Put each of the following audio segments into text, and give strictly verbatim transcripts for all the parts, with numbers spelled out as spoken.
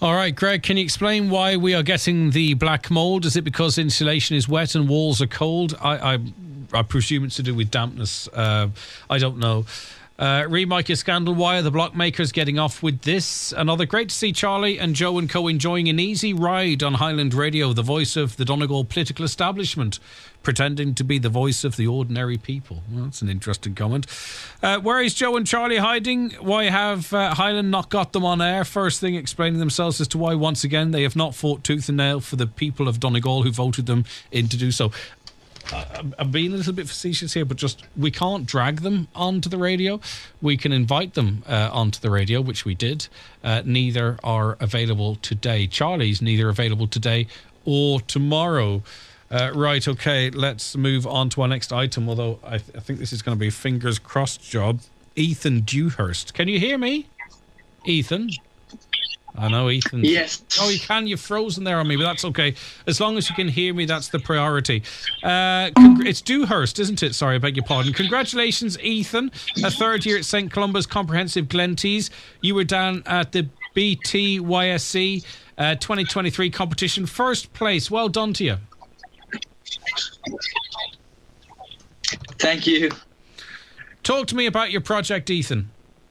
All right, Greg, can you explain why we are getting the black mould? Is it because insulation is wet and walls are cold? I, I, I presume it's to do with dampness. Uh, I don't know. Uh, Remike is scandal. Why are the block makers getting off with this? Another great to see Charlie and Joe and co enjoying an easy ride on Highland Radio, the voice of the Donegal political establishment, pretending to be the voice of the ordinary people. Well, that's an interesting comment. Uh, where is Joe and Charlie hiding? Why have uh, Highland not got them on air? First thing, explaining themselves as to why, once again, they have not fought tooth and nail for the people of Donegal who voted them in to do so. I'm being a little bit facetious here, but just we can't drag them onto the radio. We can invite them uh, onto the radio, which we did. Uh, neither are available today. Charlie's neither available today or tomorrow. Uh, right, okay, let's move on to our next item, although I, th- I think this is going to be a fingers crossed job. Ethan Dewhurst. Can you hear me? Ethan? I know, Ethan. Yes. Oh, you can. You're frozen there on me, but that's okay. As long as you can hear me, that's the priority. Uh, congr- it's Dewhurst, isn't it? Sorry, I beg your pardon. Congratulations, Ethan. A third year at Saint Columba's Comprehensive Glentees. You were down at the B T Y S C uh, twenty twenty-three competition. First place. Well done to you. Thank you. Talk to me about your project, Ethan.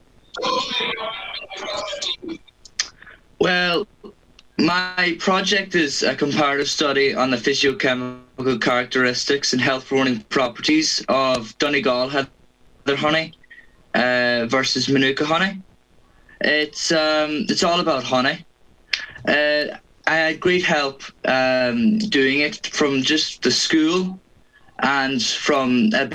Well, my project is a comparative study on the physiochemical characteristics and health warning properties of Donegal heather honey uh, versus Manuka honey. It's um, it's all about honey. Uh, I had great help um, doing it from just the school and from a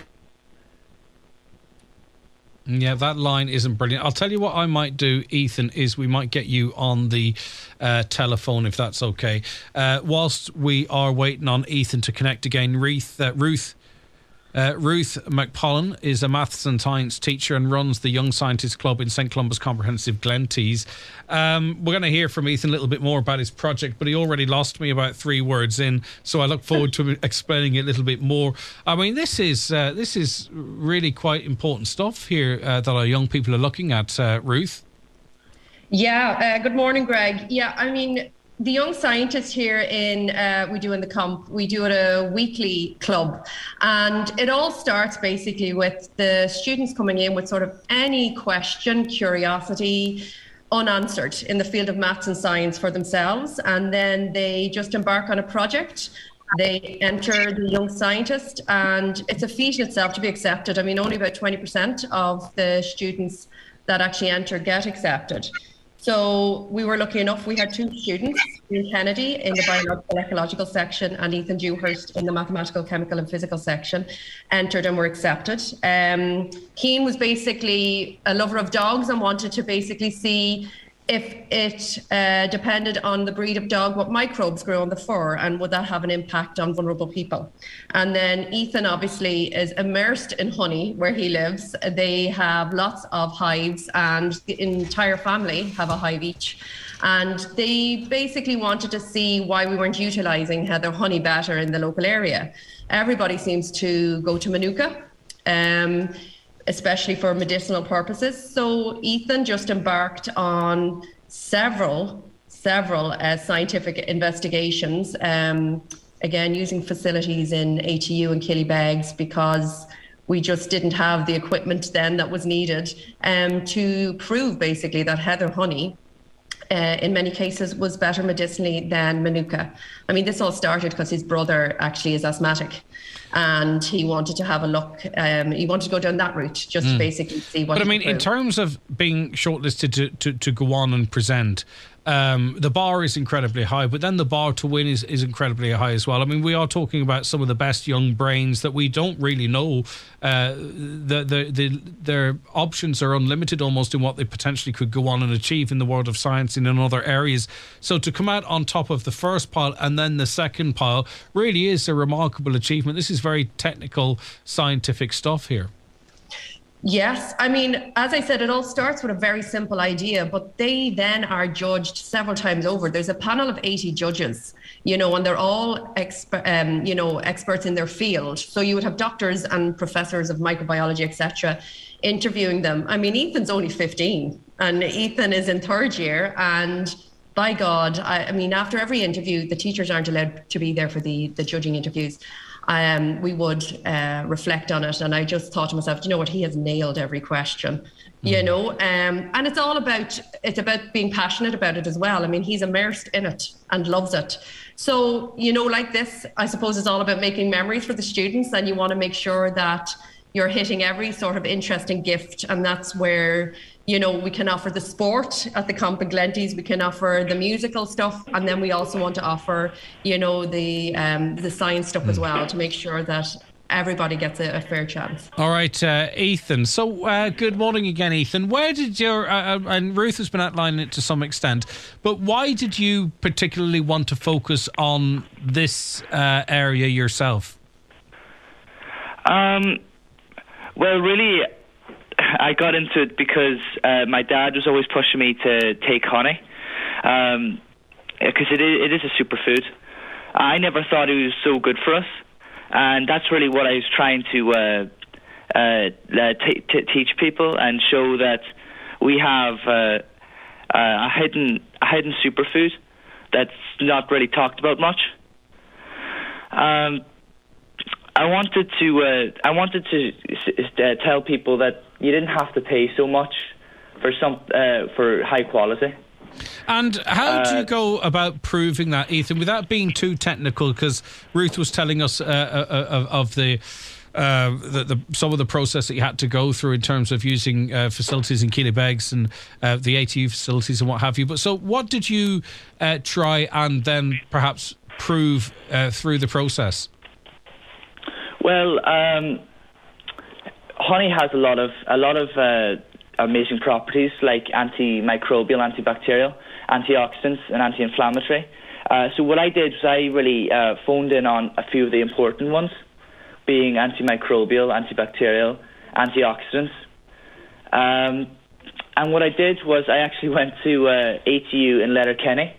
Yeah, that line isn't brilliant. I'll tell you what I might do, Ethan, is we might get you on the uh, telephone, if that's okay. Uh, whilst we are waiting on Ethan to connect again, Ruth, uh, Ruth, uh, Ruth McPollen is a maths and science teacher and runs the Young Scientists Club in Saint Columba's Comprehensive Glentees. Um, we're going to hear from Ethan a little bit more about his project, but he already lost me about three words in, so I look forward to explaining it a little bit more. I mean, this is uh, this is really quite important stuff here uh, that our young people are looking at, uh, Ruth. Yeah, uh, good morning, Greg. Yeah, I mean, the Young Scientists here in, uh, we do in the Comp, we do it a weekly club. And it all starts basically with the students coming in with sort of any question, curiosity, unanswered in the field of maths and science for themselves. And then they just embark on a project. They enter the Young Scientist, and it's a feat in itself to be accepted. I mean, only about twenty percent of the students that actually enter get accepted. So we were lucky enough, we had two students, Ian Kennedy in the biological ecological section and Ethan Dewhurst in the mathematical, chemical and physical section, entered and were accepted. Um, Keane was basically a lover of dogs and wanted to basically see if it uh, depended on the breed of dog, what microbes grew on the fur, and would that have an impact on vulnerable people. And then Ethan obviously is immersed in honey where he lives. They have lots of hives, and the entire family have a hive each. And they basically wanted to see why we weren't utilising heather honey better in the local area. Everybody seems to go to Manuka. Um, especially for medicinal purposes. So Ethan just embarked on several, several uh, scientific investigations, um, again, using facilities in A T U and Killybegs, because we just didn't have the equipment then that was needed um, to prove basically that heather honey Uh, in many cases was better medicinally than Manuka. I mean, this all started because his brother actually is asthmatic, and he wanted to have a look. Um, he wanted to go down that route just mm. to basically see what. But I mean, in terms of being shortlisted to, to, to go on and present, um, the bar is incredibly high, but then the bar to win is, is incredibly high as well. I mean, we are talking about some of the best young brains that we don't really know. Uh, the, the, the, their options are unlimited almost in what they potentially could go on and achieve in the world of science and in other areas. So to come out on top of the first pile and then the second pile really is a remarkable achievement. This is very technical, scientific stuff here. Yes. I mean, as I said, it all starts with a very simple idea, but they then are judged several times over. There's a panel of eighty judges, you know, and they're all, exper- um, you know, experts in their field. So you would have doctors and professors of microbiology, et cetera, interviewing them. I mean, Ethan's only fifteen and Ethan is in third year, and by God, I, I mean, after every interview, the teachers aren't allowed to be there for the, the judging interviews. Um, we would uh, reflect on it. And I just thought to myself, you know what, he has nailed every question, mm. you know, um, and it's all about, it's about being passionate about it as well. I mean, he's immersed in it and loves it. So, you know, like this, I suppose it's all about making memories for the students, and you want to make sure that you're hitting every sort of interesting gift. And that's where, you know, we can offer the sport at the Comp in Glenties, we can offer the musical stuff, and then we also want to offer, you know, the um, the science stuff as well, to make sure that everybody gets a, a fair chance. All right, uh, Ethan. So, uh, good morning again, Ethan. Where did your, uh, and Ruth has been outlining it to some extent, but why did you particularly want to focus on this uh, area yourself? Um, well, really, I got into it because uh, my dad was always pushing me to take honey, um, because it is, it is a superfood. I never thought it was so good for us, and that's really what I was trying to uh, uh, t- t- teach people and show that we have uh, a hidden a hidden superfood that's not really talked about much. Um, I wanted to uh, I wanted to uh, tell people that you didn't have to pay so much for some uh, for high quality. And how uh, do you go about proving that, Ethan, without being too technical? Because Ruth was telling us uh, uh, of the, uh, the, the some of the process that you had to go through in terms of using uh, facilities in Keelybegs and uh, the A T U facilities and what have you. But so, what did you uh, try and then perhaps prove uh, through the process? Well, um, honey has a lot of a lot of uh, amazing properties like antimicrobial, antibacterial, antioxidants, and anti-inflammatory. Uh, so what I did was I really uh, phoned in on a few of the important ones, being antimicrobial, antibacterial, antioxidants. Um, and what I did was I actually went to uh, A T U in Letterkenny.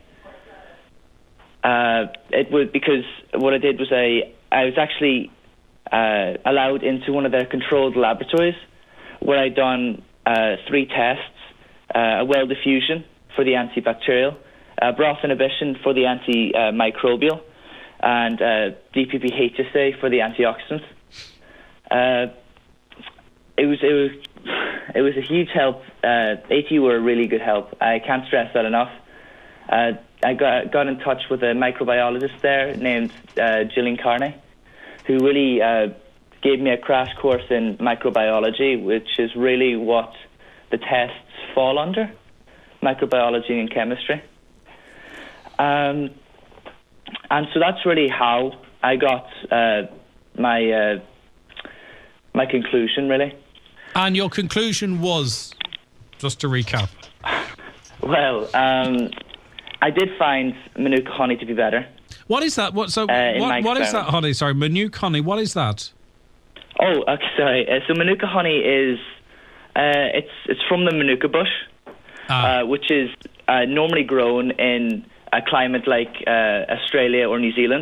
Uh, it was because what I did was I I was actually Uh, allowed into one of their controlled laboratories where I'd done uh, three tests, uh, a well diffusion for the antibacterial, uh, broth inhibition for the antimicrobial, and uh, D P P H S A for the antioxidants. Uh, it was it was it was a huge help. Uh, A T U were a really good help. I can't stress that enough. Uh, I got got in touch with a microbiologist there named uh, Gillian Carney, who really uh, gave me a crash course in microbiology, which is really what the tests fall under, microbiology and chemistry. Um, and so that's really how I got uh, my uh, my conclusion, really. And your conclusion was, just to recap? Well, um, I did find Manuka honey to be better. What is that? What so? Uh, what, what is that honey? Sorry, Manuka honey. What is that? Oh, okay, sorry. Uh, so Manuka honey is uh, it's it's from the Manuka bush, ah. uh, which is uh, normally grown in a climate like uh, Australia or New Zealand.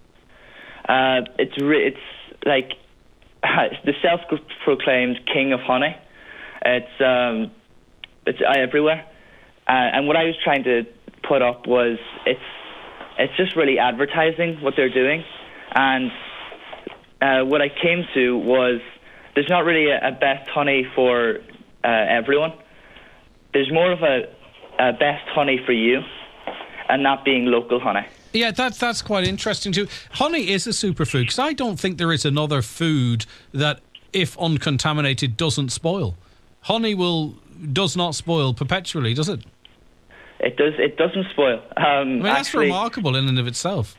Uh, it's re- it's like the self-proclaimed king of honey. It's um, it's uh, everywhere, uh, and what I was trying to put up was it's. It's just really advertising what they're doing. And uh, what I came to was there's not really a, a best honey for uh, everyone. There's more of a, a best honey for you, and that being local honey. Yeah, that's, that's quite interesting too. Honey is a superfood, because I don't think there is another food that, if uncontaminated, doesn't spoil. Honey will does not spoil perpetually, does it? It does. It doesn't spoil. Um, I mean, that's actually, remarkable in and of itself.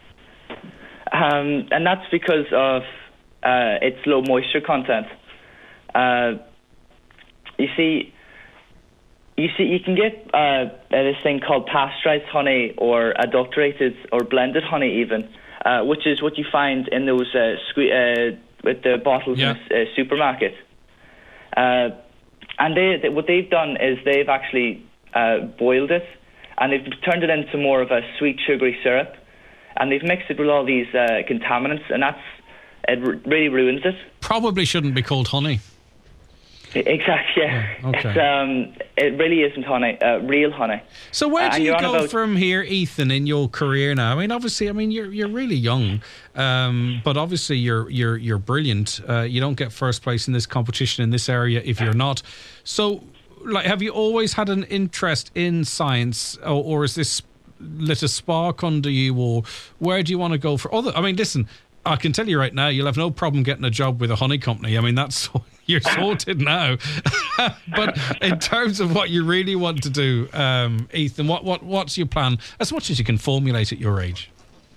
Um, and that's because of uh, its low moisture content. Uh, you see, you see, you can get uh, this thing called pasteurized honey, or adulterated or blended honey, even, uh, which is what you find in those uh, sque- uh, with the bottles yeah. in the uh, supermarket. Uh, and they, they, what they've done is they've actually uh, boiled it. And they've turned it into more of a sweet, sugary syrup. And they've mixed it with all these uh, contaminants, and that's it r- really ruins it. Probably shouldn't be called honey. Exactly, yeah. yeah okay. It's, um, it really isn't honey, uh, real honey. So where do uh, you go about... from here, Ethan, in your career now? I mean, obviously, I mean, you're you're really young, um, but obviously you're you're you're brilliant. Uh, you don't get first place in this competition in this area if you're not. So, like, have you always had an interest in science, or, or is this lit a spark under you, or where do you want to go for other? I mean, listen, I can tell you right now, you'll have no problem getting a job with a honey company. I mean, that's you're sorted now. But in terms of what you really want to do, um, Ethan, what, what what's your plan? As much as you can formulate at your age.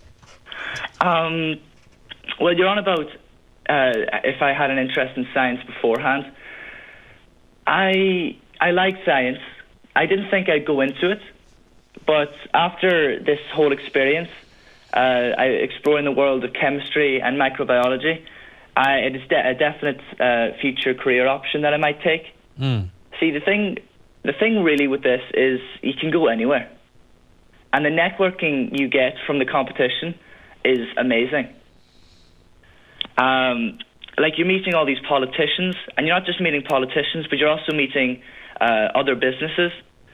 Um, well, you're on about uh, if I had an interest in science beforehand. I I like science. I didn't think I'd go into it, but after this whole experience, uh, I exploring the world of chemistry and microbiology. I, it is de- a definite uh, future career option that I might take. Mm. See, the thing, the thing really with this is you can go anywhere, and the networking you get from the competition is amazing. Um, like you're meeting all these politicians, and you're not just meeting politicians, but you're also meeting uh, other businesses,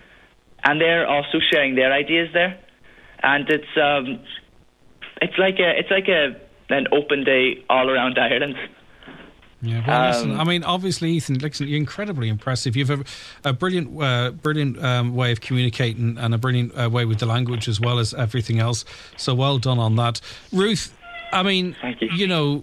and they're also sharing their ideas there, and it's um, it's like a it's like a an open day all around Ireland. Yeah, well, um, listen, I mean, obviously, Ethan, listen, you're incredibly impressive. You've a, a brilliant, uh, brilliant um, way of communicating and a brilliant uh, way with the language as well as everything else. So well done on that. Ruth, I mean, Thank you. you know,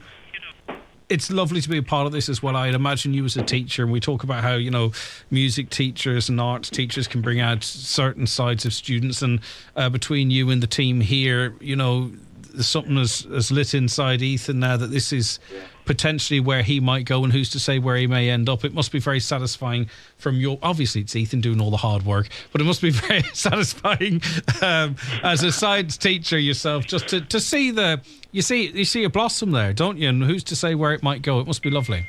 it's lovely to be a part of this as well. I'd imagine you as a teacher, and we talk about how, you know, music teachers and arts teachers can bring out certain sides of students, and uh, between you and the team here, you know, there's something as, as lit inside Ethan now that this is potentially where he might go, and who's to say where he may end up. It must be very satisfying from your... Obviously, it's Ethan doing all the hard work, but it must be very satisfying um, as a science teacher yourself, just to, to see the... You see, you see a blossom there, don't you? And who's to say where it might go? It must be lovely.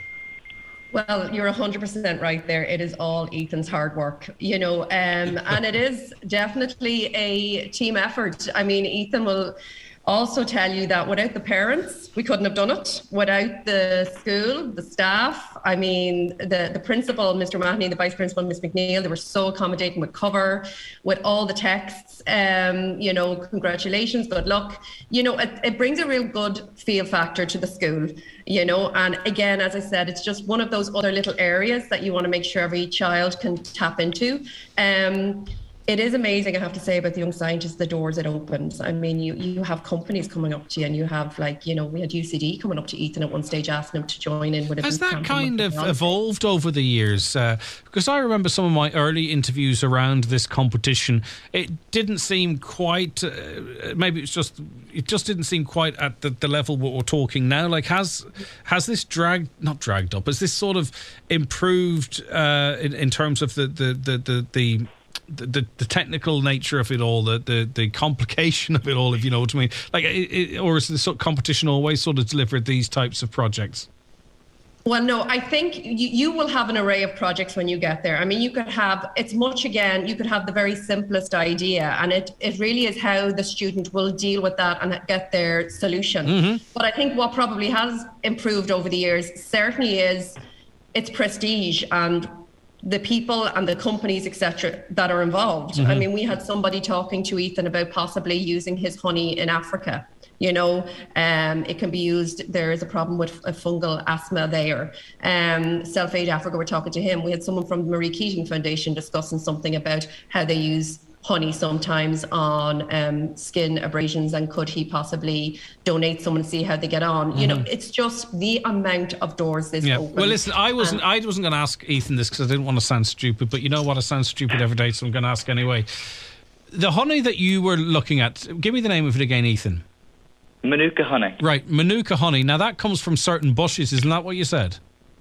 Well, you're one hundred percent right there. It is all Ethan's hard work, you know, um, and it is definitely a team effort. I mean, Ethan will also tell you that without the parents, we couldn't have done it. Without the school, the staff, I mean, the, the principal, Mister Mahoney, the vice principal, Miss McNeil, they were so accommodating with cover, with all the texts, um, you know, congratulations, good luck. You know, it, it brings a real good feel factor to the school, you know, and again, as I said, it's just one of those other little areas that you want to make sure every child can tap into. Um, It is amazing, I have to say, about the Young Scientists, the doors it opens. I mean, you, you have companies coming up to you, and you have, like, you know, we had U C D coming up to Ethan at one stage asking him to join in with a Has boot that camp kind of and evolved over the years? Uh, because I remember some of my early interviews around this competition. It didn't seem quite, uh, maybe it's just, it just didn't seem quite at the, the level what we're talking now. Like, has has this dragged, not dragged up, has this sort of improved uh, in, in terms of the, the, the, the, the The, the technical nature of it all, the, the the complication of it all, if you know what I mean? Like, it, it, or is the sort of competition always sort of delivered these types of projects? Well, no, I think you, you will have an array of projects when you get there. I mean, you could have, it's much, again, you could have the very simplest idea, and it, it really is how the student will deal with that and get their solution. Mm-hmm. But I think what probably has improved over the years certainly is its prestige and the people and the companies, et cetera, that are involved. Mm-hmm. I mean, we had somebody talking to Ethan about possibly using his honey in Africa. You know, um, it can be used. There is a problem with a fungal asthma there. Um, Self-Aid Africa, we're talking to him. We had someone from the Marie Keating Foundation discussing something about how they use honey sometimes on um, skin abrasions, and could he possibly donate some and see how they get on? Mm-hmm. You know, it's just the amount of doors this yeah. opens. Well, listen, I wasn't and, I wasn't going to ask Ethan this because I didn't want to sound stupid, but you know what? I sound stupid every day, so I'm going to ask anyway. The honey that you were looking at, give me the name of it again, Ethan. Manuka honey. Right, Manuka honey. Now, that comes from certain bushes, isn't that what you said?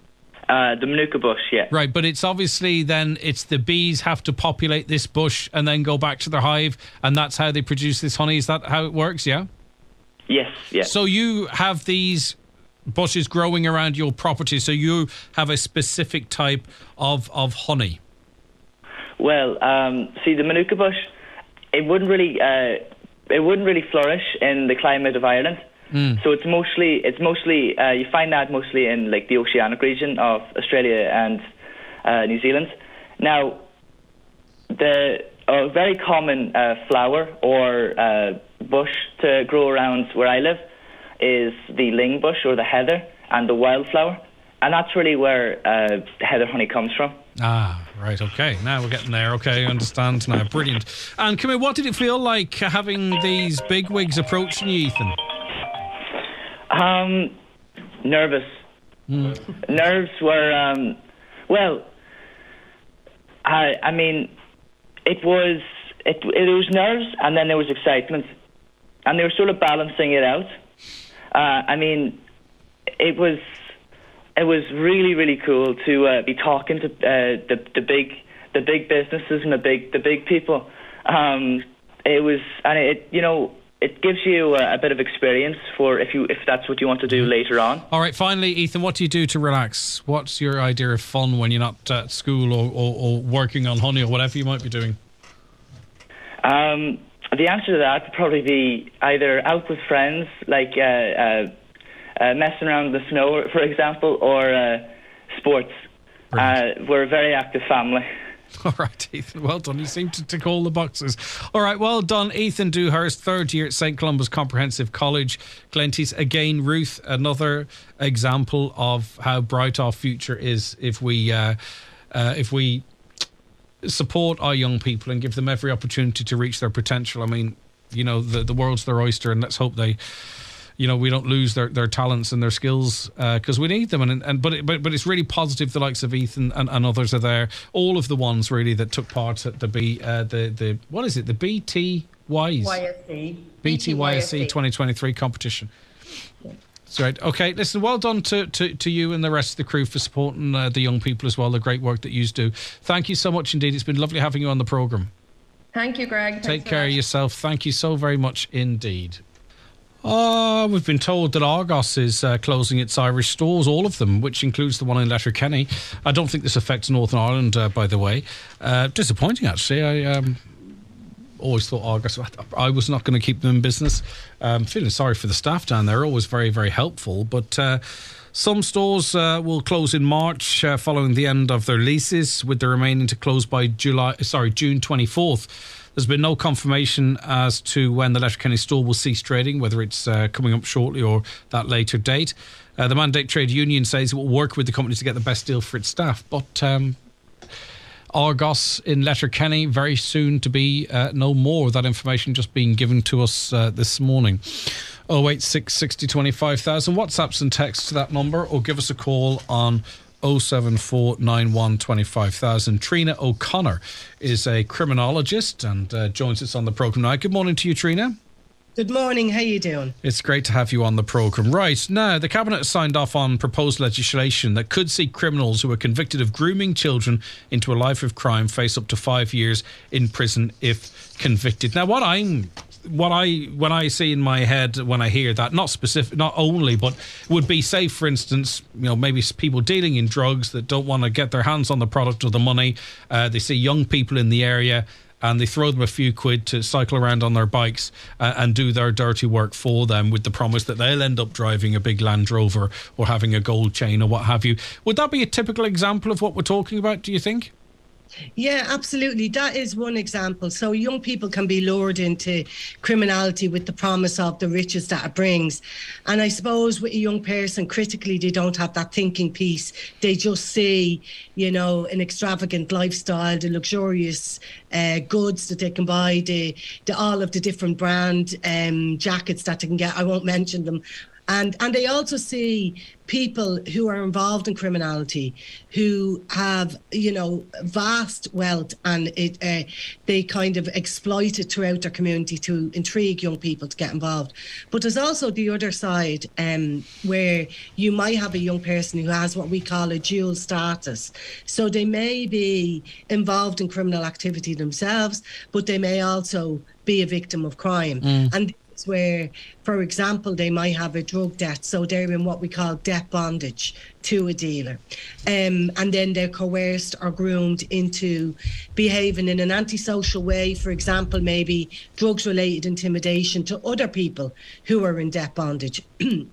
Uh, the Manuka bush, yeah. Right, but it's obviously then it's the bees have to populate this bush and then go back to their hive, and that's how they produce this honey. Is that how it works, yeah? Yes, yeah. So you have these bushes growing around your property, so you have a specific type of, of honey. Well, um, see, the Manuka bush, it wouldn't really, uh, it wouldn't really flourish in the climate of Ireland. Mm. So it's mostly, it's mostly, uh, you find that mostly in like the oceanic region of Australia and uh, New Zealand. Now, the a very common uh, flower or uh, bush to grow around where I live is the ling bush or the heather and the wildflower. And that's really where uh, heather honey comes from. Ah, right, okay. Now we're getting there. Okay, I understand now. Brilliant. And come here, what did it feel like having these bigwigs approaching you, Ethan? Um, nervous. Mm. Nerves were, um, well, I, I mean, it was, it, it was nerves and then there was excitement. And they were sort of balancing it out. Uh, I mean, it was... It was really, really cool to uh, be talking to uh, the the big the big businesses and the big the big people. Um, it was, and it you know it gives you a, a bit of experience for if you if that's what you want to do later on. All right, finally, Ethan, what do you do to relax? What's your idea of fun when you're not at school or, or, or working on honey or whatever you might be doing? Um, the answer to that would probably be either out with friends, like. Uh, uh, Uh, messing around in the snow, for example, or uh, sports. Uh, we're a very active family. All right, Ethan, well done. You seem to tick all the boxes. All right, well done, Ethan Dewhurst, third year at Saint Columba's Comprehensive College, Glenties. Again, Ruth, another example of how bright our future is if we uh, uh, if we support our young people and give them every opportunity to reach their potential. I mean, you know, the, the world's their oyster, and let's hope they... You know, we don't lose their, their talents and their skills because uh, we need them. And, and but it, but but it's really positive. The likes of Ethan and, and others are there. All of the ones really that took part at the B uh, the the what is it the B T Ys Y S C B T Y S C twenty twenty-three competition. Yeah. That's right. Okay, listen. Well done to, to, to you and the rest of the crew for supporting uh, the young people as well. The great work that you do. Thank you so much indeed. It's been lovely having you on the programme. Thank you, Greg. Thanks Take care of yourself. Thank you so very much indeed. Uh, we've been told that Argos is uh, closing its Irish stores, all of them, which includes the one in Letterkenny. I don't think this affects Northern Ireland, uh, by the way. Uh, disappointing, actually. I um, always thought Argos, I was not going to keep them in business. Um, feeling sorry for the staff down there, always very, very helpful. But uh, some stores uh, will close in March uh, following the end of their leases, with the remaining to close by July. Sorry, June twenty-fourth. There's been no confirmation as to when the Letterkenny store will cease trading, whether it's uh, coming up shortly or that later date. Uh, the Mandate Trade Union says it will work with the company to get the best deal for its staff. But um, Argos in Letterkenny, very soon to be uh, no more. That information just being given to us uh, this morning. oh eight six, sixty, twenty-five thousand. WhatsApps and texts to that number, or give us a call on oh seven four nine one, twenty-five thousand. Trina O'Connor is a criminologist and uh, joins us on the programme now. Good morning to you, Trina. Good morning. How you doing? It's great to have you on the programme. Right, now, the Cabinet has signed off on proposed legislation that could see criminals who are convicted of grooming children into a life of crime face up to five years in prison if convicted. Now, what I'm... What I when I see in my head when I hear that, not specific, not only, but would be, say, for instance, you know, maybe people dealing in drugs that don't want to get their hands on the product or the money. Uh, they see young people in the area and they throw them a few quid to cycle around on their bikes uh, and do their dirty work for them, with the promise that they'll end up driving a big Land Rover or having a gold chain or what have you. Would that be a typical example of what we're talking about, do you think? Yeah, absolutely. That is one example. So young people can be lured into criminality with the promise of the riches that it brings. And I suppose with a young person, critically, they don't have that thinking piece. They just see, you know, an extravagant lifestyle, the luxurious uh, goods that they can buy, the, the all of the different brand um, jackets that they can get. I won't mention them. And and they also see people who are involved in criminality, who have, you know, vast wealth, and it uh, they kind of exploit it throughout their community to intrigue young people to get involved. But there's also the other side, um, where you might have a young person who has what we call a dual status. So they may be involved in criminal activity themselves, but they may also be a victim of crime. Mm. And where, for example, they might have a drug debt, so they're in what we call debt bondage to a dealer, um, and then they're coerced or groomed into behaving in an antisocial way, for example, maybe drugs-related intimidation to other people who are in debt bondage.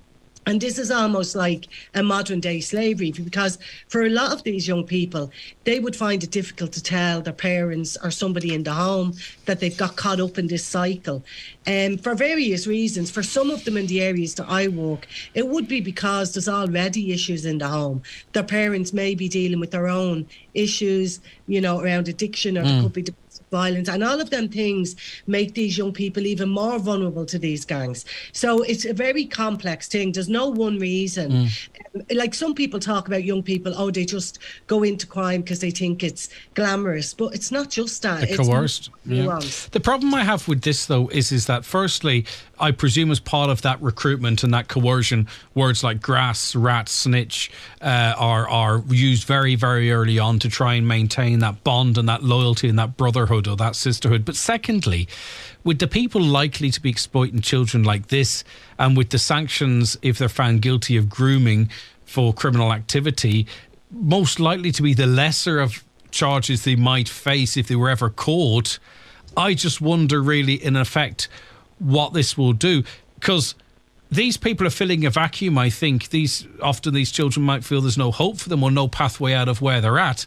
And this is almost like a modern day slavery, because for a lot of these young people, they would find it difficult to tell their parents or somebody in the home that they've got caught up in this cycle. And um, for various reasons, for some of them in the areas that I work, it would be because there's already issues in the home. Their parents may be dealing with their own issues, you know, around addiction, or mm. there could be violence, and all of them things make these young people even more vulnerable to these gangs. So it's a very complex thing. There's no one reason. Mm. Um, like some people talk about young people, oh, they just go into crime because they think it's glamorous, but it's not just that. They're it's coerced. Yeah. The problem I have with this, though, is is that firstly, I presume as part of that recruitment and that coercion, words like grass, rat, snitch uh, are are used very, very early on to try and maintain that bond and that loyalty and that brotherhood or that sisterhood. But secondly, with the people likely to be exploiting children like this, and with the sanctions if they're found guilty of grooming for criminal activity, most likely to be the lesser of charges they might face if they were ever caught, I just wonder really, in effect, what this will do. Because these people are filling a vacuum, I think. These often these children might feel there's no hope for them or no pathway out of where they're at.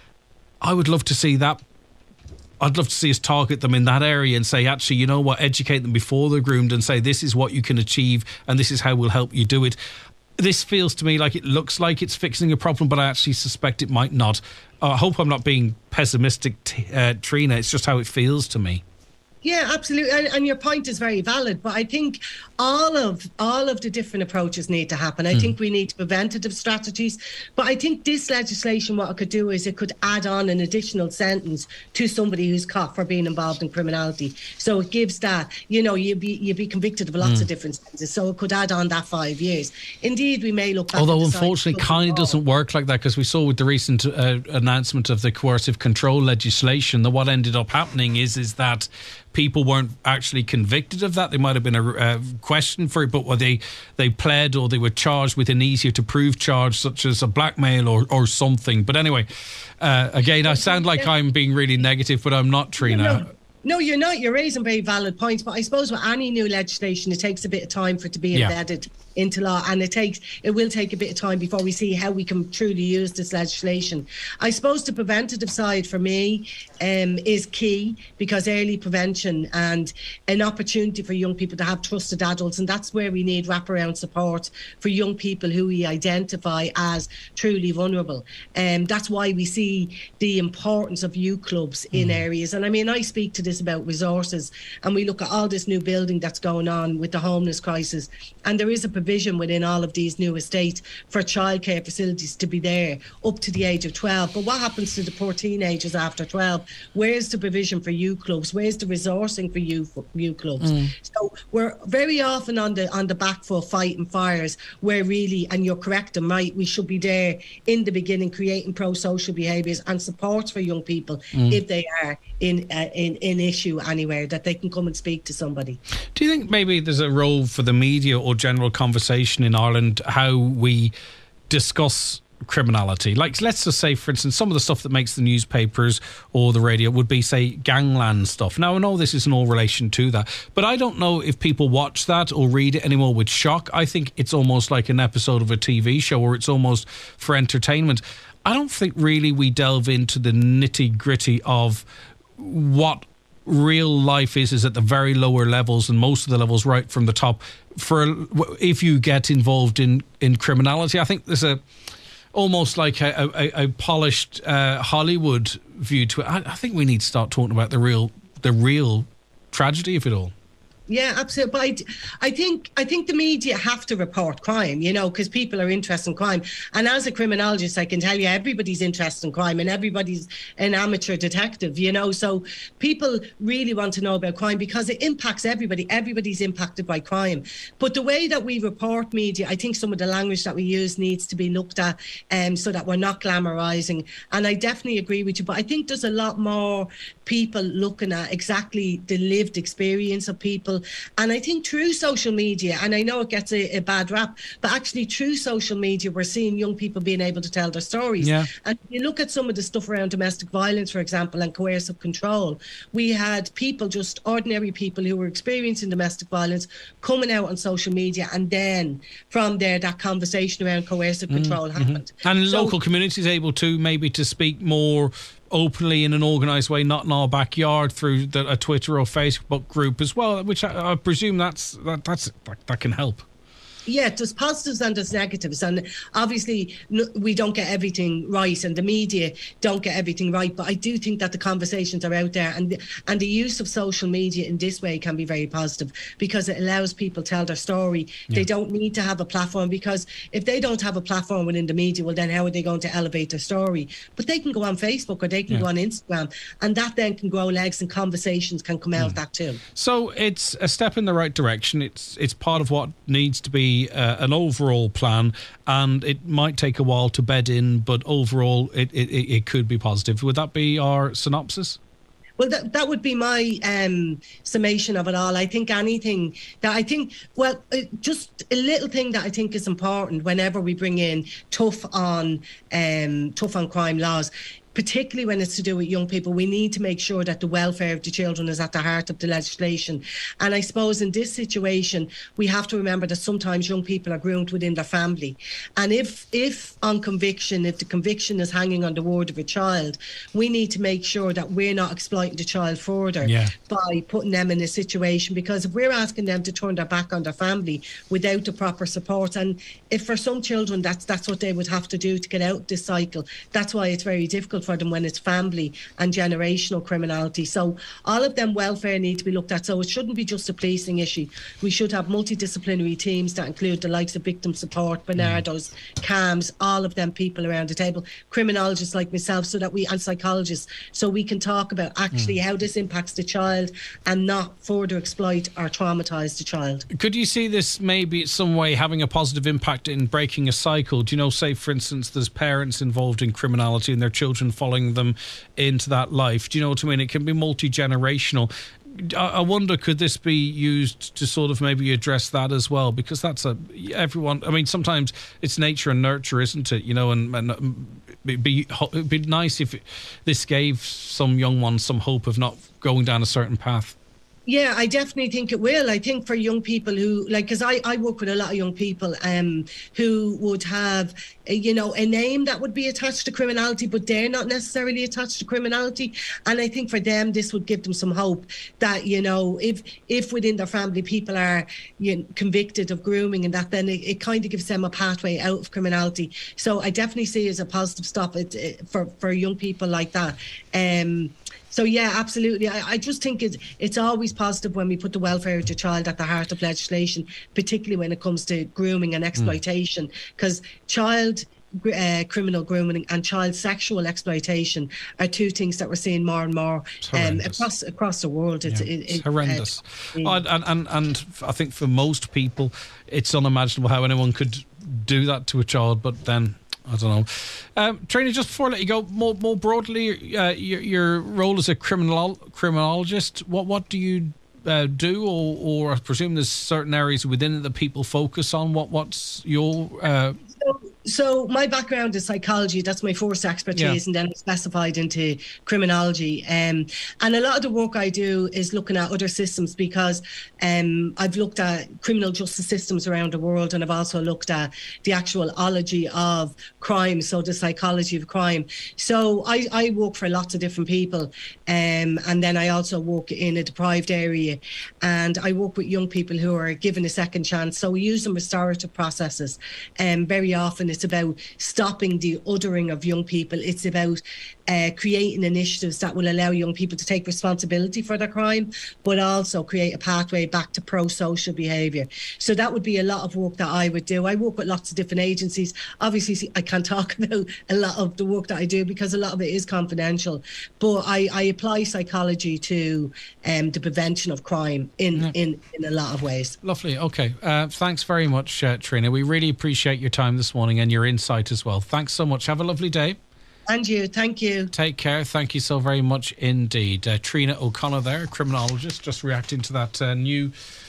I would love to see that. I'd love to see us target them in that area and say, actually, you know what, educate them before they're groomed and say, this is what you can achieve and this is how we'll help you do it. This feels to me like it looks like it's fixing a problem, but I actually suspect it might not. I hope I'm not being pessimistic, t- uh, Trina. It's just how it feels to me. Yeah, absolutely, and, and your point is very valid. But I think all of all of the different approaches need to happen. I mm. think we need preventative strategies. But I think this legislation, what it could do is it could add on an additional sentence to somebody who's caught for being involved in criminality. So it gives that, you know, you'd be you'd be convicted of lots mm. of different sentences. So it could add on that five years. Indeed, we may look back. Although unfortunately, it kind of doesn't work like that, because we saw with the recent uh, announcement of the coercive control legislation that what ended up happening is is that people weren't actually convicted of that. There might have been a uh, question for it, but what they they pled or they were charged with an easier to prove charge, such as a blackmail or, or something. But anyway, uh, again, I sound like I'm being really negative, but I'm not, Trina. No, no, you're not. You're raising very valid points. But I suppose with any new legislation, it takes a bit of time for it to be embedded. Yeah. into law, and it takes it will take a bit of time before we see how we can truly use this legislation. I suppose the preventative side for me um, is key, because early prevention and an opportunity for young people to have trusted adults, and that's where we need wraparound support for young people who we identify as truly vulnerable. And um, that's why we see the importance of youth clubs in mm. areas. And I mean, I speak to this about resources, and we look at all this new building that's going on with the homeless crisis, and there is a provision within all of these new estates for childcare facilities to be there up to the age of twelve. But what happens to the poor teenagers after twelve? Where's the provision for youth clubs? Where's the resourcing for youth youth clubs? Mm. So we're very often on the on the back foot fighting fires, where really, and you're correct and right, we should be there in the beginning, creating pro-social behaviours and supports for young people mm. if they are in uh, in in issue anywhere, that they can come and speak to somebody. Do you think maybe there's a role for the media or general conversation in Ireland how we discuss criminality? Like, let's just say, for instance, some of the stuff that makes the newspapers or the radio would be, say, gangland stuff. Now, I know this isn't all relation to that, but I don't know if people watch that or read it anymore with shock. I think it's almost like an episode of a T V show, or it's almost for entertainment. I don't think really we delve into the nitty-gritty of what real life is is at the very lower levels, and most of the levels right from the top. For if you get involved in in criminality, I think there's a almost like a, a, a polished uh, Hollywood view to it. I, I think we need to start talking about the real the real tragedy of it all. Yeah, absolutely. But I, I think I think the media have to report crime, you know, because people are interested in crime. And as a criminologist, I can tell you everybody's interested in crime, and everybody's an amateur detective, you know. So people really want to know about crime because it impacts everybody. Everybody's impacted by crime. But the way that we report media, I think some of the language that we use needs to be looked at, um, so that we're not glamorising. And I definitely agree with you. But I think there's a lot more people looking at exactly the lived experience of people people. And I think through social media, and I know it gets a, a bad rap, but actually through social media, we're seeing young people being able to tell their stories. Yeah. And you look at some of the stuff around domestic violence, for example, and coercive control. We had people, just ordinary people who were experiencing domestic violence, coming out on social media, and then from there, that conversation around coercive control mm-hmm. happened. And so, local communities able to maybe to speak more openly in an organised way, not in our backyard, through the, a Twitter or Facebook group as well, which I, I presume that's that, that's that, that can help. Yeah, there's positives and there's negatives, and obviously no, we don't get everything right, and the media don't get everything right, but I do think that the conversations are out there, and the, and the use of social media in this way can be very positive, because it allows people to tell their story. Yeah. They don't need to have a platform, because if they don't have a platform within the media, well then how are they going to elevate their story? But they can go on Facebook, or they can yeah. go on Instagram, and that then can grow legs, and conversations can come out mm. of that too. So it's a step in the right direction. It's it's part of what needs to be Uh, an overall plan, and it might take a while to bed in, but overall it, it, it could be positive. Would that be our synopsis? Well, that that would be my um, summation of it all. I think anything that I think, well, uh, just a little thing that I think is important whenever we bring in tough on um, tough on crime laws, particularly when it's to do with young people, we need to make sure that the welfare of the children is at the heart of the legislation. And I suppose in this situation, we have to remember that sometimes young people are groomed within their family. And if, if on conviction, if the conviction is hanging on the word of a child, we need to make sure that we're not exploiting the child further yeah. by putting them in a situation. Because if we're asking them to turn their back on their family without the proper support, and if for some children that's that's what they would have to do to get out this cycle, that's why it's very difficult for them when it's family and generational criminality. So all of them welfare need to be looked at. So it shouldn't be just a policing issue. We should have multidisciplinary teams that include the likes of victim support, Bernardos, CAMS, all of them people around the table, criminologists like myself, so that we, and psychologists, so we can talk about actually mm. how this impacts the child and not further exploit or traumatise the child. Could you see this maybe some way having a positive impact in breaking a cycle? Do you know, say for instance, there's parents involved in criminality and their children following them into that life. Do you know what I mean? It can be multi-generational. I wonder, could this be used to sort of maybe address that as well? Because that's a everyone. I mean, sometimes it's nature and nurture, isn't it? You know, and, and it'd be it'd be nice if this gave some young ones some hope of not going down a certain path. Yeah, I definitely think it will. I think for young people who, like, because I, I work with a lot of young people um, who would have, a, you know, a name that would be attached to criminality, but they're not necessarily attached to criminality. And I think for them, this would give them some hope that, you know, if if within their family people are you know, convicted of grooming and that, then it, it kind of gives them a pathway out of criminality. So I definitely see it as a positive stop it, it, for, for young people like that. Um, So, yeah, absolutely. I, I just think it's, it's always positive when we put the welfare of the child at the heart of legislation, particularly when it comes to grooming and exploitation, because mm. child uh, criminal grooming and child sexual exploitation are two things that we're seeing more and more um, across across the world. It's, yeah, it, it's it, horrendous. Uh, yeah. and, and, and I think for most people, it's unimaginable how anyone could do that to a child, but then... I don't know. Um, Trina, just before I let you go, more more broadly, uh, your, your role as a criminal criminologist, what what do you uh, do, or, or I presume there's certain areas within it that people focus on? What what's your uh, so, so my background is psychology. That's my first expertise, yeah. and then I specified into criminology. Um, and a lot of the work I do is looking at other systems, because um, I've looked at criminal justice systems around the world, and I've also looked at the actual ology of crime, so the psychology of crime. So I, I work for lots of different people, um, and then I also work in a deprived area, and I work with young people who are given a second chance. So we use some restorative processes, and um, very often it's about stopping the othering of young people. It's about uh, creating initiatives that will allow young people to take responsibility for their crime, but also create a pathway back to pro-social behaviour. So that would be a lot of work that I would do. I work with lots of different agencies. Obviously, I can't talk about a lot of the work that I do because a lot of it is confidential, but I, I apply psychology to um, the prevention of crime in, yeah. in, in a lot of ways. Lovely. Okay. Uh, thanks very much, uh, Trina. We really appreciate your time this morning and your insight as well. Thanks so much. Have a lovely day. And you, thank you. Take care. Thank you so very much indeed. Uh, Trina O'Connor there, criminologist, just reacting to that uh, new...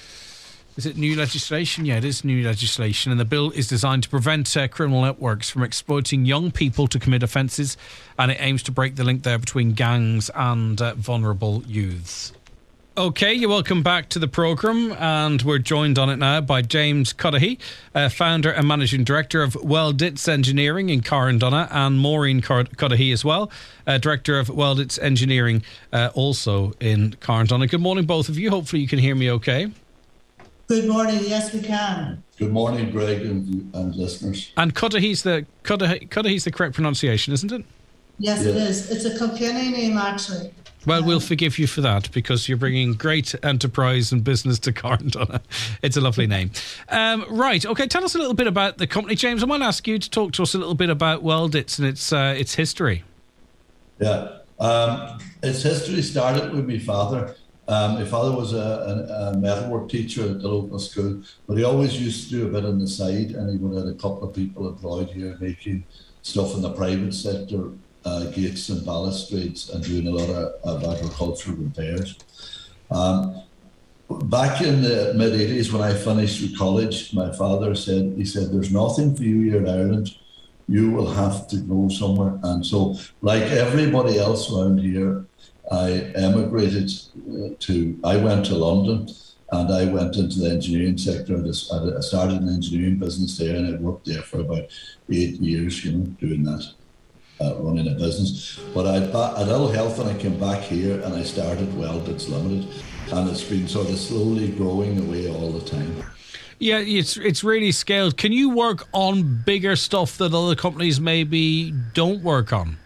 Is it new legislation? Yeah, it is new legislation. And the bill is designed to prevent uh, criminal networks from exploiting young people to commit offences. And it aims to break the link there between gangs and uh, vulnerable youths. OK, you're welcome back to the programme. And we're joined on it now by James Cudahy, uh, founder and managing director of Welditz Engineering in Carndonagh, and Maureen Cudahy as well, uh, director of Welditz Engineering, uh, also in Carndonagh. Good morning, both of you. Hopefully you can hear me OK. Good morning. Yes, we can. Good morning, Greg and, and listeners. And Cudahy's the Cudahy, Cudahy's the correct pronunciation, isn't it? Yes, yeah. It is. It's a Kilkenny name, actually. Well, um, we'll forgive you for that because you're bringing great enterprise and business to Carndonagh. It's a lovely name. Um, right. Okay. Tell us a little bit about the company, James. I might ask you to talk to us a little bit about Welditz and its uh, its history. Yeah. Um, its history started with my father. Um, my father was a, a, a metalwork teacher at the local school, but he always used to do a bit on the side, and he would have a couple of people employed here making stuff in the private sector, uh, gates and balustrades, and doing a lot of, of agricultural repairs. Um, back in the mid eighties, when I finished with college, my father said, he said, "There's nothing for you here in Ireland. You will have to go somewhere." And so, like everybody else around here, I emigrated to, I went to London and I went into the engineering sector. I started an engineering business there, and I worked there for about eight years, you know, doing that, uh, running a business. But I had ill health and I came back here and I started Welditz Limited, and it's been sort of slowly growing away all the time. Yeah, it's it's really scaled. Can you work on bigger stuff that other companies maybe don't work on?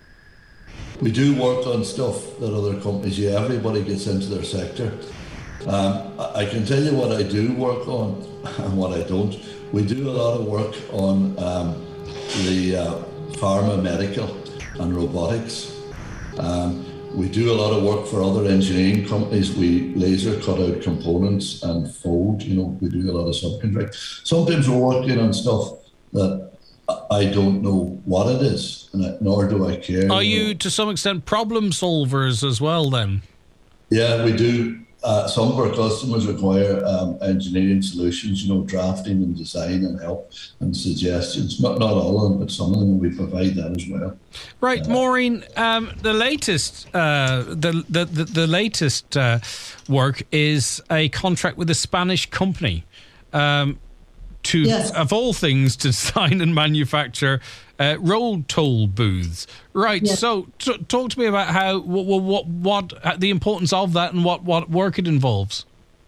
We do work on stuff that other companies, yeah, everybody gets into their sector. Um, I can tell you what I do work on and what I don't. We do a lot of work on um, the uh, pharma, medical and robotics. Um, we do a lot of work for other engineering companies. We laser cut out components and fold, you know, we do a lot of subcontract. Sometimes we're working on stuff that I don't know what it is, and I, nor do I care. Are you, to some extent, problem solvers as well, then? Yeah, we do. Uh, some of our customers require um, engineering solutions, you know, drafting and design and help and suggestions. Not not all of them, but some of them, we provide that as well. Right, uh, Maureen, um, the latest uh, the, the, the, the latest uh, work is a contract with a Spanish company. Um To, yes. Of all things, to design and manufacture uh, roll toll booths. Right. Yes. So, t- talk to me about how what, what what the importance of that and what, what work it involves.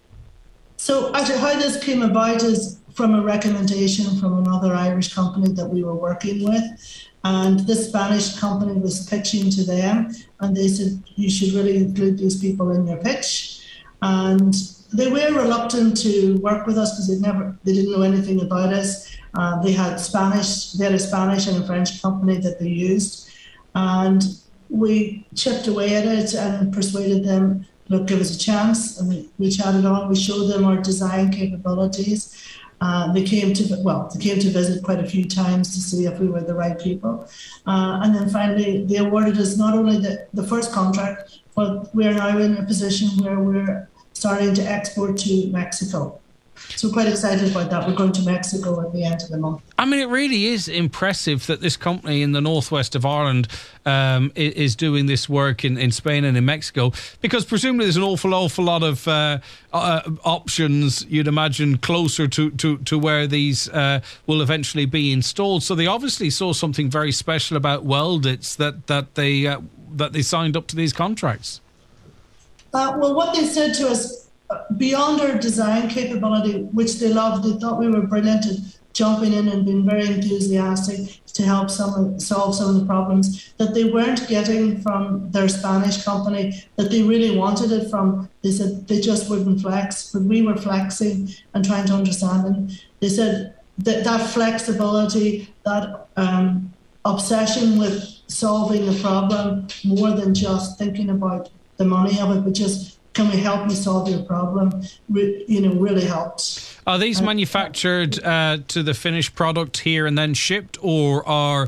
So, actually, how this came about is from a recommendation from another Irish company that we were working with, and this Spanish company was pitching to them, and they said you should really include these people in your pitch, and they were reluctant to work with us because they never, they didn't know anything about us. Uh, they had Spanish, they had a Spanish and a French company that they used, and we chipped away at it and persuaded them, look, give us a chance. And we, we chatted on. We showed them our design capabilities. Uh, they came to well, they came to visit quite a few times to see if we were the right people, uh, and then finally they awarded us not only the, the first contract, but we're now in a position where we're starting to export to Mexico. So we're quite excited about that. We're going to Mexico at the end of the month. I mean, it really is impressive that this company in the northwest of Ireland um, is doing this work in, in Spain and in Mexico, because presumably there's an awful, awful lot of uh, uh, options, you'd imagine, closer to, to, to where these uh, will eventually be installed. So they obviously saw something very special about Welditz that, that, they, uh, that they signed up to these contracts. Uh, well, what they said to us, beyond our design capability, which they loved, they thought we were brilliant at jumping in and being very enthusiastic to help some solve some of the problems that they weren't getting from their Spanish company, that they really wanted it from. They said they just wouldn't flex, but we were flexing and trying to understand them. They said that that flexibility, that um, obsession with solving the problem more than just thinking about the money of it, but just, can we help you solve your problem, Re- you know, really helped. Are these manufactured uh, to the finished product here and then shipped, or are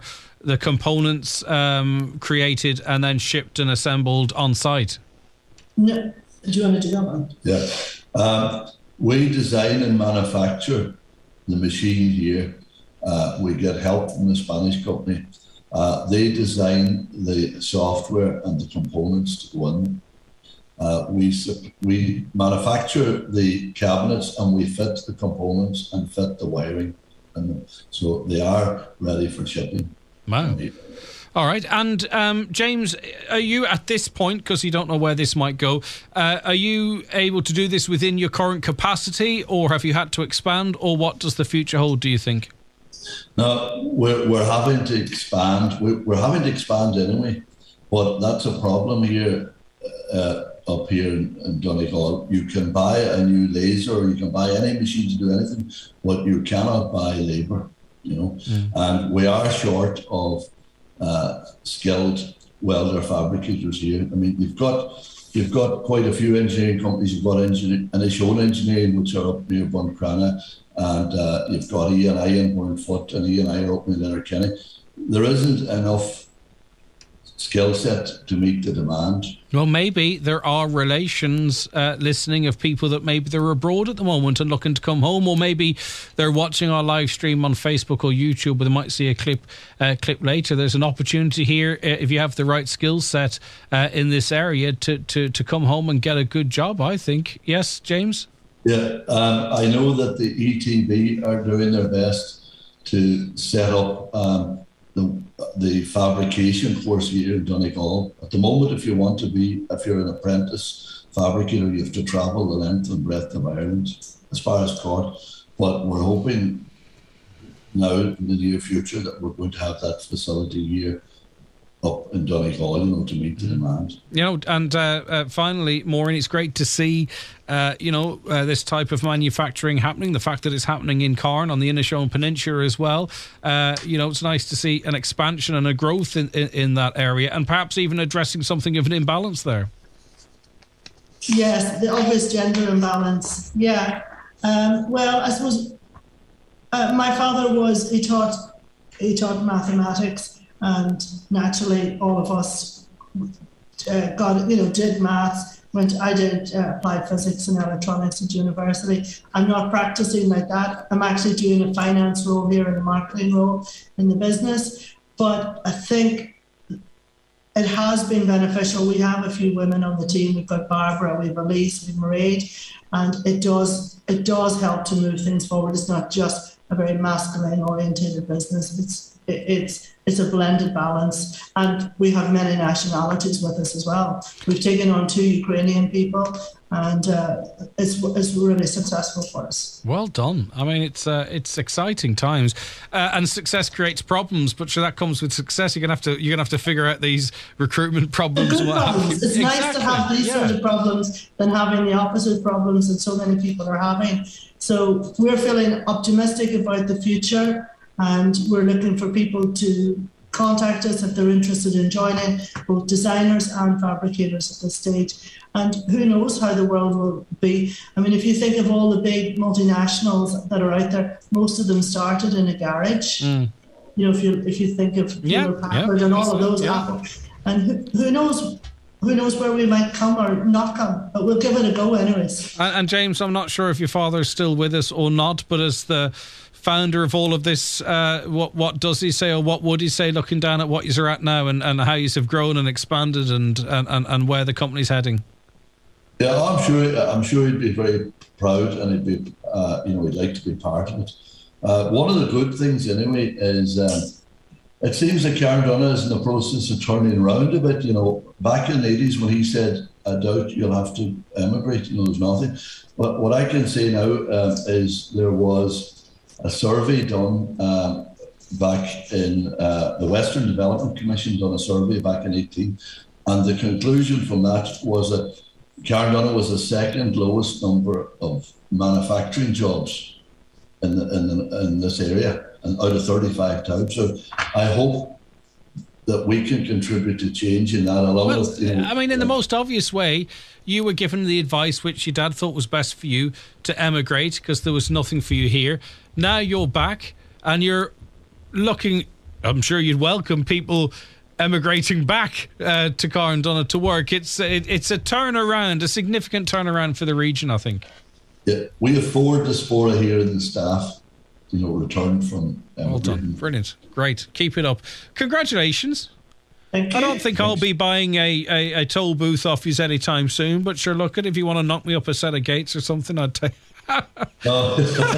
the components um, created and then shipped and assembled on site? No. Do you want to do that one? Yeah. Um, we design and manufacture the machine here. Uh, we get help from the Spanish company. Uh, they design the software and the components to go in. Uh, we we manufacture the cabinets and we fit the components and fit the wiring, and so they are ready for shipping. Wow. All right. And um, James, are you at this point, because you don't know where this might go, uh, are you able to do this within your current capacity, or have you had to expand, or what does the future hold, do you think? No, we're, we're having to expand. We're, we're having to expand anyway, but that's a problem here. Uh, up here in, in Donegal, you can buy a new laser, or you can buy any machine to do anything, but you cannot buy labour, you know. Mm. And we are short of uh, skilled welder fabricators here. I mean, you've got you've got quite a few engineering companies. You've got engineering, Inishowen Engineering, which are up near Buncrana, and uh, you've got E and I in Burnfoot, and E and I are up in Letterkenny. There isn't enough skill set to meet the demand. Well, maybe there are relations uh, listening of people that maybe they're abroad at the moment and looking to come home, or maybe they're watching our live stream on Facebook or YouTube, but they might see a clip uh, clip later. There's an opportunity here, uh, if you have the right skill set uh, in this area, to, to, to come home and get a good job, I think. Yes, James? Yeah, um, I know that the E T B are doing their best to set up um, the the fabrication course here in Donegal. At the moment, if you want to be, if you're an apprentice fabricator, you have to travel the length and breadth of Ireland as far as Cork. But we're hoping now in the near future that we're going to have that facility here up in Donegal, you know, to meet the demand. You know, and uh, uh, finally, Maureen, it's great to see, uh, you know, uh, this type of manufacturing happening, the fact that it's happening in Carn on the Inishowen Peninsula as well. Uh, you know, it's nice to see an expansion and a growth in, in, in that area, and perhaps even addressing something of an imbalance there. Yes, the obvious gender imbalance. Yeah. Um, well, I suppose uh, my father was, he taught, he taught mathematics. And naturally, all of us uh, got, you know, did maths. Went, I did uh, applied physics and electronics at university. I'm not practicing like that. I'm actually doing a finance role here and a marketing role in the business. But I think it has been beneficial. We have a few women on the team. We've got Barbara, we've Elise, we've Mairead, and it does it does help to move things forward. It's not just a very masculine orientated business. It's it's it's a blended balance, and we have many nationalities with us as well. We've taken on two Ukrainian people, and uh, it's it's really successful for us. Well done. I mean, it's uh, it's exciting times, uh, and success creates problems. But sure, that comes with success. You're gonna have to you're gonna have to figure out these recruitment problems. Good and what problems. have you. It's exactly. nice to have these yeah. sort of problems than having the opposite problems that so many people are having. So we're feeling optimistic about the future. And we're looking for people to contact us if they're interested in joining, both designers and fabricators at this stage. And who knows how the world will be. I mean, if you think of all the big multinationals that are out there, most of them started in a garage. Mm. You know, if you if you think of yeah, Hewlett Packard yeah, and all of those, yeah. Apple, and who, who knows who knows where we might come or not come, but we'll give it a go anyways. And, and James, I'm not sure if your father's still with us or not, but as the founder of all of this, uh, what what does he say, or what would he say looking down at what you're at now, and, and how you have grown and expanded, and, and, and where the company's heading? Yeah, I'm sure I'm sure he'd be very proud, and he'd be uh, you know he'd like to be part of it. Uh, one of the good things anyway is um, it seems that Carndonagh is in the process of turning around a bit. You know, back in the eighties when he said, "I doubt you'll have to emigrate," you know, there's nothing. But what I can say now um, is there was a survey done um, back in uh, the Western Development Commission done a survey back in eighteen, and the conclusion from that was that Carndonagh was the second lowest number of manufacturing jobs in the, in, the, in this area, and out of thirty-five towns. So I hope that we can contribute to change in that. Along well, with, you know, I mean, in the most obvious way, you were given the advice which your dad thought was best for you to emigrate because there was nothing for you here. Now you're back and you're looking I'm sure you'd welcome people emigrating back uh, to Carndonagh to work. It's it, it's a turnaround, a significant turnaround for the region, I think. Yeah, we have four diaspora here in the staff, you know, returned from. Well done, brilliant, great, keep it up. Congratulations. Thank you. I don't think I'll be buying a, a, a toll booth off you anytime soon, but sure, look, at if you want to knock me up a set of gates or something, I'd take. No.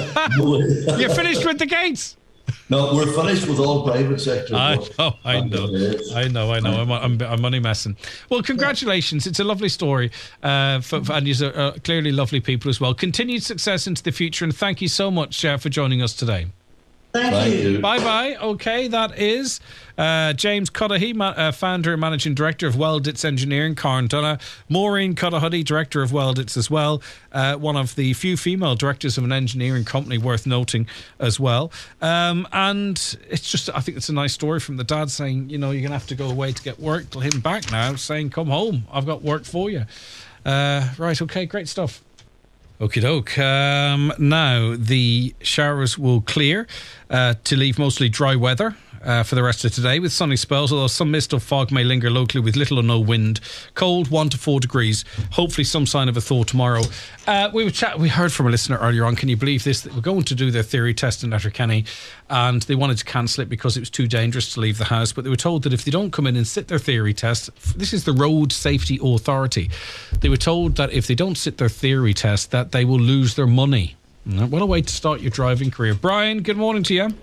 You're finished with the gates. No, we're finished with all private sector. I know, I know, I know, I know. I'm, I'm, I'm money messing. Well, congratulations. It's a lovely story. Uh, for, for, and you're uh, clearly lovely people as well. Continued success into the future. And thank you so much uh, for joining us today. Thank, Thank you. you. Bye-bye. Okay, that is uh, James Cudahy, ma- uh, founder and managing director of Welditz Engineering, Carndonagh. Maureen Cudahy, director of Welditz as well. Uh, one of the few female directors of an engineering company worth noting as well. Um, and it's just, I think it's a nice story from the dad saying, you know, you're going to have to go away to get work. To him back now saying, come home. I've got work for you. Uh, right, okay, great stuff. Okie doke. Um, now, the showers will clear uh, to leave mostly dry weather uh, for the rest of today with sunny spells, although some mist or fog may linger locally with little or no wind. Cold, one to four degrees. Hopefully some sign of a thaw tomorrow. Uh, we were chat- We heard from a listener earlier on, can you believe this? That we're going to do their theory test in Letterkenny and they wanted to cancel it because it was too dangerous to leave the house, but they were told that if they don't come in and sit their theory test, this is the Road Safety Authority, they were told that if they don't sit their theory test that they will lose their money. What a way to start your driving career. Brian, good morning to you.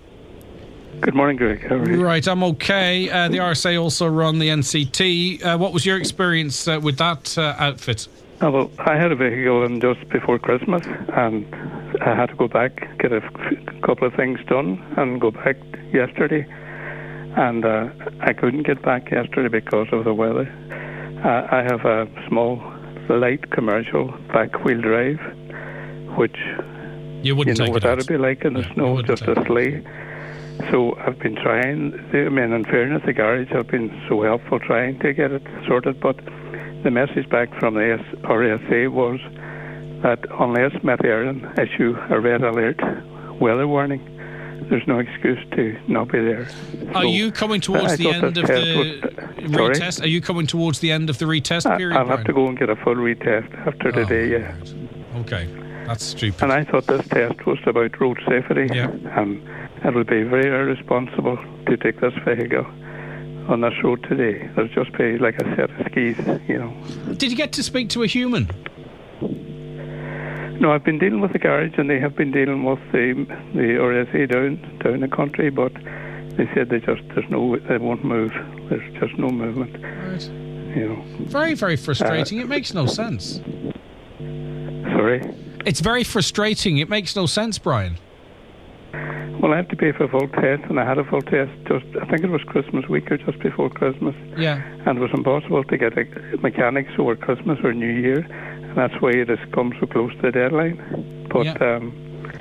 Good morning, Greg. How are you? Right, I'm okay. Uh, the R S A also run the N C T. Uh, what was your experience uh, with that uh, outfit? Oh, well, I had a vehicle in just before Christmas, and I had to go back, get a f- couple of things done, and go back yesterday. And uh, I couldn't get back yesterday because of the weather. Uh, I have a small, light commercial back-wheel drive, which you wouldn't you know take what it that would be like in the yeah, snow, just a sleigh. So I've been trying. I mean, in fairness, the garage have been so helpful trying to get it sorted, but the message back from the R S A was that unless Met Éireann issue a red alert weather warning, there's no excuse to not be there. Are so you coming towards the end of the was, retest? Are you coming towards the end of the retest I, period? I'll Brian? have to go and get a full retest after oh, today, yeah. Okay, that's stupid. And I thought this test was about road safety, yeah. and it would be very irresponsible to take this vehicle on this road today. There's just be, like I said, a skis, you know. Did you get to speak to a human? No, I've been dealing with the garage, and they have been dealing with the the R S A down down the country, but they said they just there's no they won't move. There's just no movement. Right. You know. Very, very frustrating. Uh, it makes no sense. Sorry. It's very frustrating. It makes no sense, Brian. Well, I had to pay for a full test, and I had a full test just, I think it was Christmas week or just before Christmas. Yeah. And it was impossible to get a mechanics over Christmas or New Year, and that's why it has come so close to the deadline. But yeah. um,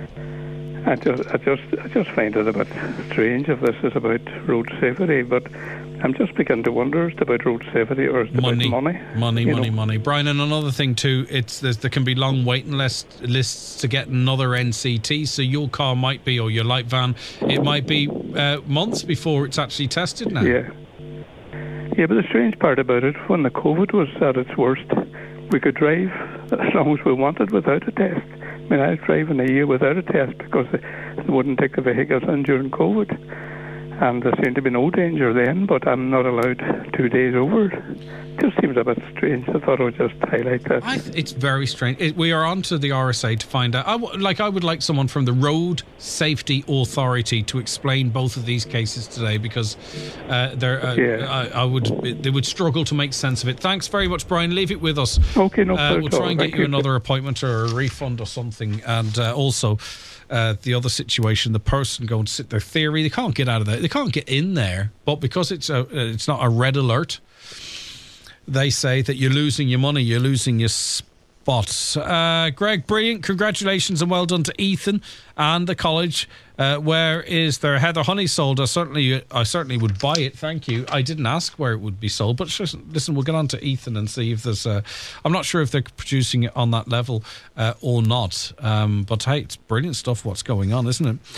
I just, I just, I just find it a bit strange if this is about road safety. But I'm just beginning to wonder: is it about road safety or is it money, about money? Money, you money, know? money. Brian, and another thing too, it's there can be long waiting list, lists to get another N C T. So your car might be, or your light van, it might be uh, months before it's actually tested now. Yeah. Yeah, but the strange part about it, when the COVID was at its worst, we could drive as long as we wanted without a test. I mean, I was driving a year without a test because they, they wouldn't take the vehicles in during COVID. And there seemed to be no danger then, but I'm not allowed two days over. It just seems a bit strange. I thought I would just highlight that. I th- it's very strange. It, we are on to the R S A to find out. I w- like, I would like someone from the Road Safety Authority to explain both of these cases today, because uh, they're, uh, yeah. I, I would they would struggle to make sense of it. Thanks very much, Brian. Leave it with us. Okay, no uh, problem. We'll try and get Thank you you another appointment or a refund or something. And uh, also, uh, the other situation, the person going to sit their theory, they can't get out of there. They can't get in there, but because it's a, it's not a red alert, they say that you're losing your money, you're losing your spot. Uh, Greg, brilliant. Congratulations and well done to Ethan and the college. Uh, where is their Heather Honey sold? I certainly, I certainly would buy it. Thank you. I didn't ask where it would be sold, but listen, we'll get on to Ethan and see if there's. A, I'm not sure if they're producing it on that level uh, or not. Um, but hey, it's brilliant stuff. What's going on, isn't it?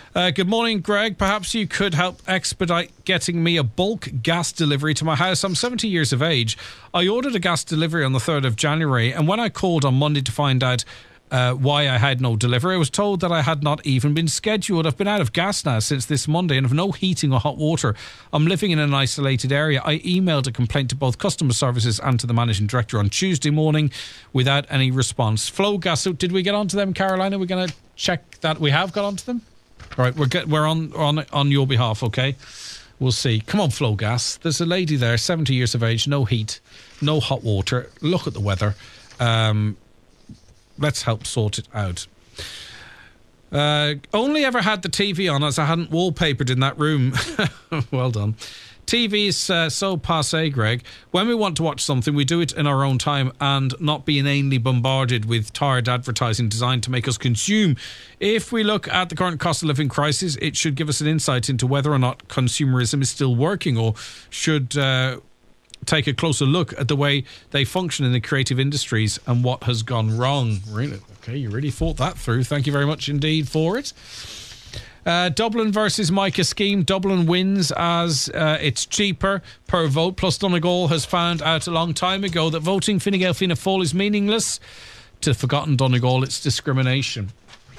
Uh, good morning, Greg. Perhaps you could help expedite getting me a bulk gas delivery to my house. I'm seventy years of age. I ordered a gas delivery on the third of January, and when I called on Monday to find out uh, why I had no delivery, I was told that I had not even been scheduled. I've been out of gas now since this Monday and have no heating or hot water. I'm living in an isolated area. I emailed a complaint to both customer services and to the managing director on Tuesday morning without any response. Flow Gas, did we get onto them, Caroline? Are we going to check that we have got onto them? All right, we're get, we're on on on your behalf, okay? We'll see. Come on, Flow Gas. There's a lady there, seventy years of age, no heat, no hot water. Look at the weather. Um, let's help sort it out. Uh, only ever had the T V on as I hadn't wallpapered in that room. Well done. T V is uh, so passé, Greg. When we want to watch something, we do it in our own time and not be inanely bombarded with tired advertising designed to make us consume. If we look at the current cost of living crisis, it should give us an insight into whether or not consumerism is still working, or should uh, take a closer look at the way they function in the creative industries and what has gone wrong. Really? Okay, you really thought that through. Thank you very much indeed for it. Uh, Dublin versus Micah scheme. Dublin wins as uh, it's cheaper per vote. Plus Donegal has found out a long time ago that voting Fine Gael Fianna Fáil is meaningless. To forgotten Donegal, it's discrimination.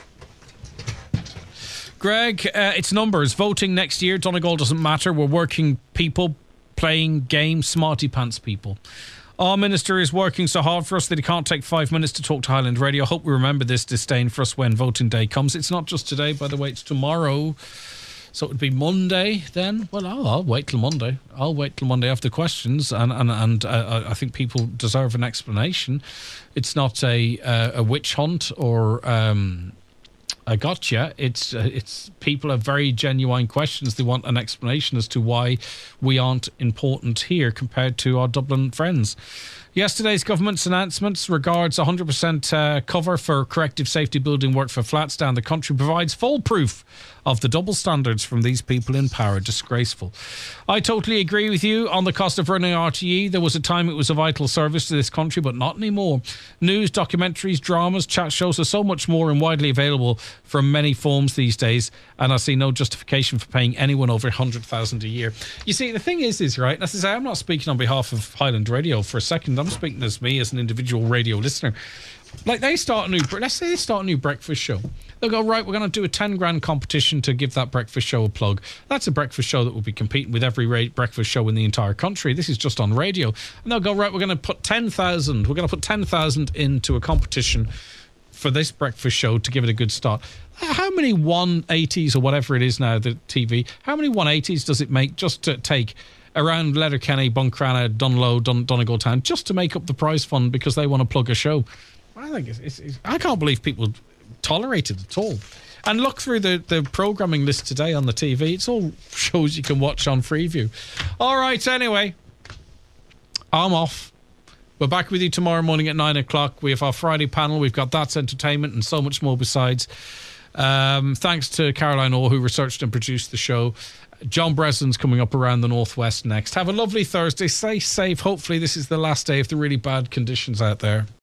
Greg, uh, it's numbers. Voting next year, Donegal doesn't matter. We're working people playing games, smarty pants people. Our minister is working so hard for us that he can't take five minutes to talk to Highland Radio. I hope we remember this disdain for us when voting day comes. It's not just today, by the way, it's tomorrow. So it would be Monday then. Well, I'll, I'll wait till Monday. I'll wait till Monday after questions, and and, and uh, I think people deserve an explanation. It's not a uh, a witch hunt or um, a gotcha. It's uh, it's people have very genuine questions. They want an explanation as to why we aren't important here compared to our Dublin friends. Yesterday's government's announcements regards one hundred percent uh, cover for corrective safety building work for flats down the country provides full proof of the double standards from these people in power. Disgraceful. I totally agree with you on the cost of running R T E. There was a time it was a vital service to this country, but not anymore. News, documentaries, dramas, chat shows are so much more and widely available from many forms these days, and I see no justification for paying anyone over one hundred thousand dollars a year. You see, the thing is, is right, as I say, I'm not speaking on behalf of Highland Radio for a second. I'm speaking as me, as an individual radio listener. Like, they start a new, let's say they start a new breakfast show. They'll go, right, we're going to do a ten grand competition to give that breakfast show a plug. That's a breakfast show that will be competing with every ra- breakfast show in the entire country. This is just on radio. And they'll go, right, we're going to put ten thousand, we're going to put ten thousand into a competition for this breakfast show to give it a good start. How many one eighties or whatever it is now, the T V, how many one eighties does it make just to take around Letterkenny, Buncrana, Dunlow, Dun- Donegal Town, just to make up the prize fund because they want to plug a show? I think it's, it's, it's, I can't believe people tolerate it at all. And look through the, the programming list today on the T V. It's all shows you can watch on Freeview. All right, anyway, I'm off. We're back with you tomorrow morning at nine o'clock. We have our Friday panel. We've got That's Entertainment and so much more besides. Um, thanks to Caroline Orr, who researched and produced the show. John Breslin's coming up around the Northwest next. Have a lovely Thursday. Stay safe. Hopefully this is the last day of the really bad conditions out there.